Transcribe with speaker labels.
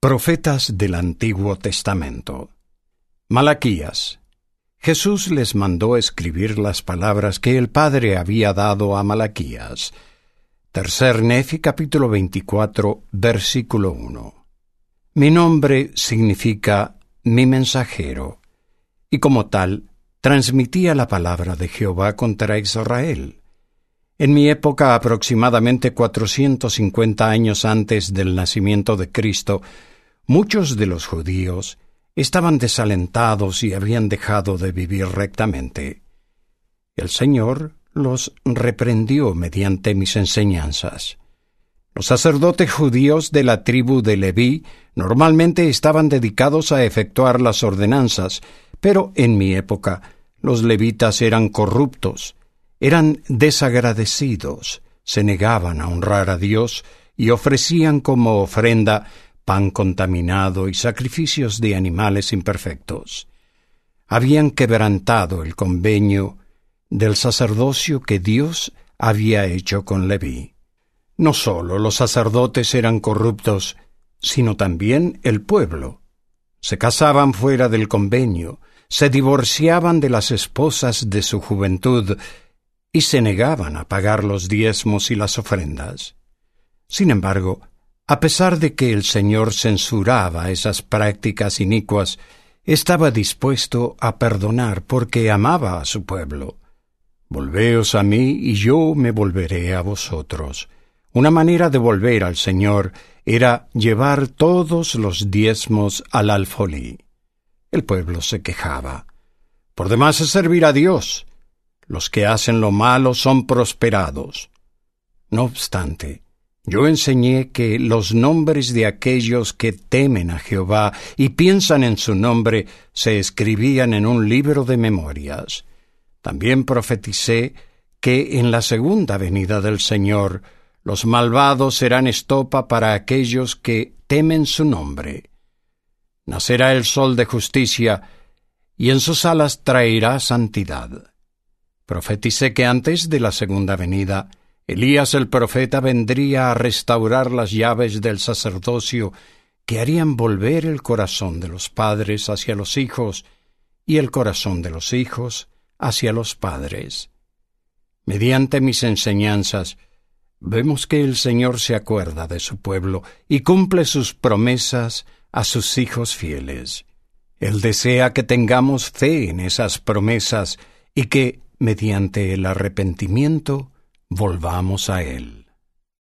Speaker 1: Profetas del Antiguo Testamento. Malaquías. Jesús les mandó escribir las palabras que el Padre había dado a Malaquías. Tercer Nefi, capítulo 24, versículo 1. Mi nombre significa mi mensajero, y como tal, transmitía la palabra de Jehová contra Israel. En mi época, aproximadamente 450 años antes del nacimiento de Cristo, muchos de los judíos estaban desalentados y habían dejado de vivir rectamente. El Señor los reprendió mediante mis enseñanzas. Los sacerdotes judíos de la tribu de Leví normalmente estaban dedicados a efectuar las ordenanzas, pero en mi época los levitas eran corruptos, eran desagradecidos, se negaban a honrar a Dios y ofrecían como ofrenda pan contaminado y sacrificios de animales imperfectos. Habían quebrantado el convenio del sacerdocio que Dios había hecho con Leví. No solo los sacerdotes eran corruptos, sino también el pueblo. Se casaban fuera del convenio, se divorciaban de las esposas de su juventud y se negaban a pagar los diezmos y las ofrendas. Sin embargo, a pesar de que el Señor censuraba esas prácticas inicuas, estaba dispuesto a perdonar porque amaba a su pueblo. Volveos a mí y yo me volveré a vosotros. Una manera de volver al Señor era llevar todos los diezmos al alfolí. El pueblo se quejaba. Por demás es servir a Dios. Los que hacen lo malo son prosperados. No obstante, yo enseñé que los nombres de aquellos que temen a Jehová y piensan en su nombre se escribían en un libro de memorias. También profeticé que en la segunda venida del Señor los malvados serán estopa para aquellos que temen su nombre. Nacerá el sol de justicia, y en sus alas traerá santidad. Profeticé que antes de la segunda venida, Elías el profeta vendría a restaurar las llaves del sacerdocio que harían volver el corazón de los padres hacia los hijos y el corazón de los hijos hacia los padres. Mediante mis enseñanzas, vemos que el Señor se acuerda de su pueblo y cumple sus promesas a sus hijos fieles. Él desea que tengamos fe en esas promesas y que, mediante el arrepentimiento, volvamos a Él.